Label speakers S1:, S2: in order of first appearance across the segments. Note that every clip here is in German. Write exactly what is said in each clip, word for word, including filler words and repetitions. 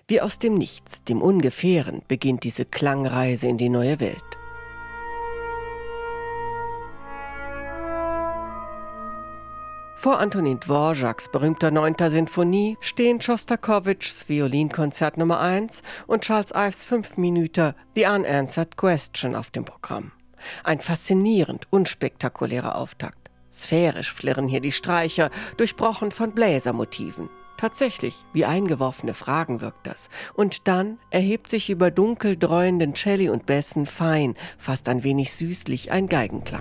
S1: Wie aus dem Nichts, dem Ungefähren, beginnt diese Klangreise in die neue Welt. Vor Antonin Dvořáks berühmter neunter Sinfonie stehen Schostakowitschs Violinkonzert Nummer eins und Charles Ives Fünfminüter The Unanswered Question auf dem Programm. Ein faszinierend unspektakulärer Auftakt. Sphärisch flirren hier die Streicher, durchbrochen von Bläsermotiven. Tatsächlich, wie eingeworfene Fragen wirkt das. Und dann erhebt sich über dunkel dreuenden Celli und Bässen fein, fast ein wenig süßlich ein Geigenklang.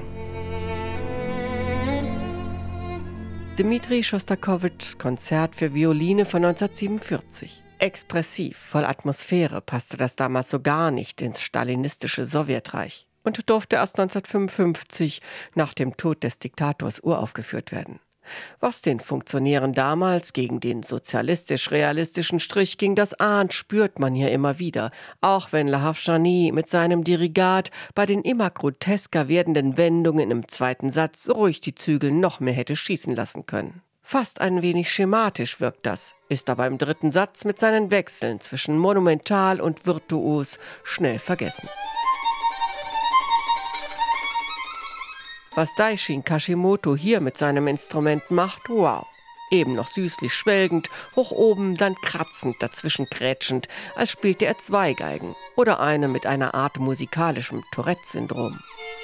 S1: Dmitri Schostakowitschs Konzert für Violine von neunzehnhundertsiebenundvierzig. Expressiv, voll Atmosphäre passte das damals so gar nicht ins stalinistische Sowjetreich und durfte erst neunzehnhundertfünfundfünfzig nach dem Tod des Diktators uraufgeführt werden. Was den Funktionären damals gegen den sozialistisch-realistischen Strich ging, das ahnt, spürt man hier immer wieder. Auch wenn Lahavchani mit seinem Dirigat bei den immer grotesker werdenden Wendungen im zweiten Satz ruhig die Zügel noch mehr hätte schießen lassen können. Fast ein wenig schematisch wirkt das, ist aber im dritten Satz mit seinen Wechseln zwischen monumental und virtuos schnell vergessen. Was Daishin Kashimoto hier mit seinem Instrument macht, wow. Eben noch süßlich schwelgend, hoch oben, dann kratzend, dazwischen krätschend, als spielte er zwei Geigen oder eine mit einer Art musikalischem Tourette-Syndrom.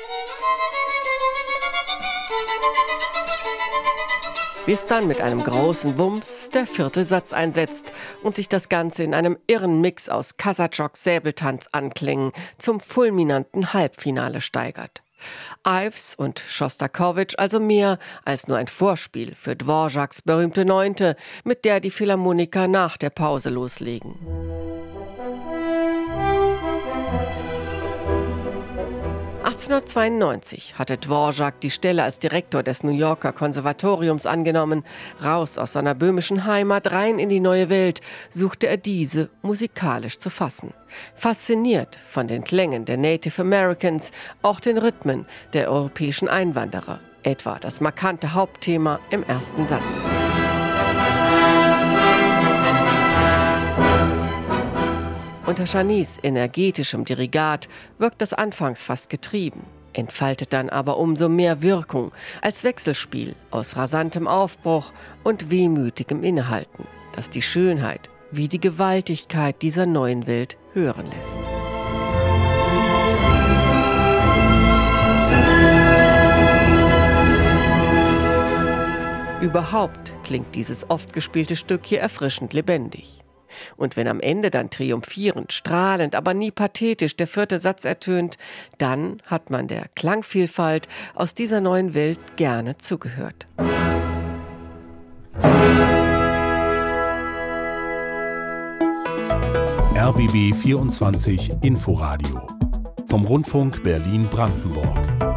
S1: Bis dann mit einem großen Wumms der vierte Satz einsetzt und sich das Ganze in einem irren Mix aus Kasachok-Säbeltanz-Anklängen zum fulminanten Halbfinale steigert. Ives und Schostakowitsch also mehr als nur ein Vorspiel für Dvořáks berühmte Neunte, mit der die Philharmoniker nach der Pause loslegen. achtzehnhundertzweiundneunzig hatte Dvořák die Stelle als Direktor des New Yorker Konservatoriums angenommen. Raus aus seiner böhmischen Heimat, rein in die neue Welt, suchte er diese musikalisch zu fassen. Fasziniert von den Klängen der Native Americans, auch den Rhythmen der europäischen Einwanderer. Etwa das markante Hauptthema im ersten Satz. Unter Chanys energetischem Dirigat wirkt das anfangs fast getrieben, entfaltet dann aber umso mehr Wirkung als Wechselspiel aus rasantem Aufbruch und wehmütigem Innehalten, das die Schönheit wie die Gewaltigkeit dieser neuen Welt hören lässt. Überhaupt klingt dieses oft gespielte Stück hier erfrischend lebendig. Und wenn am Ende dann triumphierend, strahlend, aber nie pathetisch der vierte Satz ertönt, dann hat man der Klangvielfalt aus dieser neuen Welt gerne zugehört.
S2: R B B vierundzwanzig Inforadio vom Rundfunk Berlin-Brandenburg.